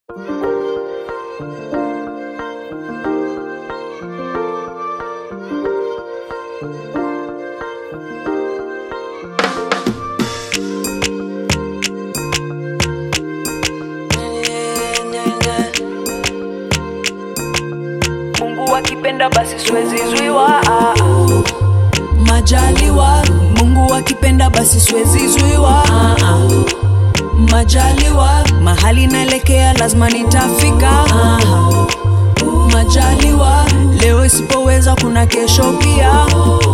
Mungu akipenda basi siwezi zuiwa. Majaliwa, Mungu akipenda basi siwezi zuiwa. Majaliwa, mahali naelekea lazima nitafika. Majaliwa, leo isipoweza kuna kesho pia.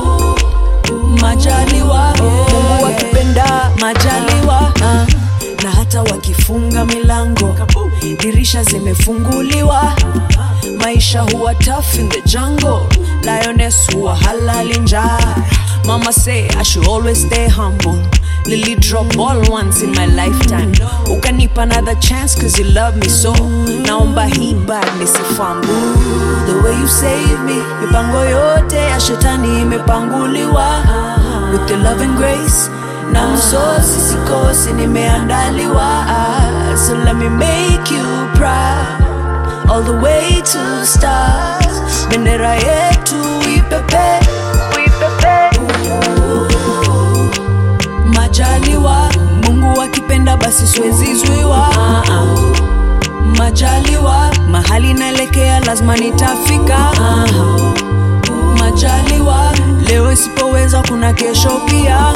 Majaliwa, Mungu akipenda. Majaliwa, na hata wakifunga milango, dirisha zimefunguliwa. Maisha huwa tough in the jungle, lioness huwa halali njaa. Mama say I should always stay humble. Lily drop all once in my lifetime. Ukanipa another chance cause you love me so. Naomba hii bag nisifumble. The way you save me, mipango yote ya shetani imepanguliwa. With your love and grace, na msosi sikosi nimeandaliwa. So let me make you proud, all the way to stars. Bendera yetu ipepe, ipepe. Majaliwa, Mungu akipenda basi siwezi zuiwa. Majaliwa, mahali naelekea lazima nitafika. Majaliwa, leo isipoweza kuna kesho pia.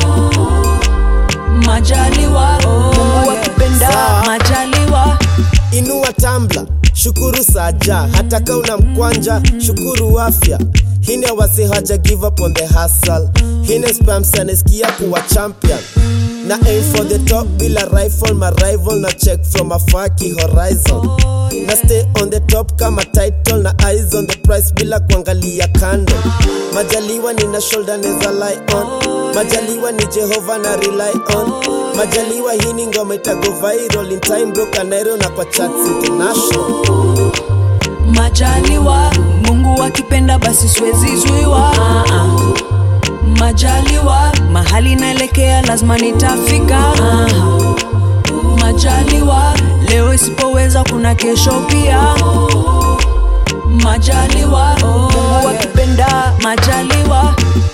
Majaliwa, Mungu akipenda. Majaliwa, inua tambla, shukuru saja, hata kama una mkwanja, shukuru afya. Hine wasi haja give up on the hustle. Hine spam saneskia kuwa champion. Na aim for the top bila rifle, my rival na check from a faki horizon. Na stay on the top kama title, na eyes on the price bila kuangalia kando. Majaliwa nina shoulder neza lie on. Majaliwa ni Jehovah na rely on. Majaliwa hii ni ngoma itago viral in time bro Kanairo na kwa charts international. Majaliwa, Mungu akipenda basi siwezi zuiwa. Majaliwa, mahali naelekea lazima nitafika. Majaliwa, leo isipoweza kuna kesho pia. Majaliwa, Mungu akipenda. Majaliwa.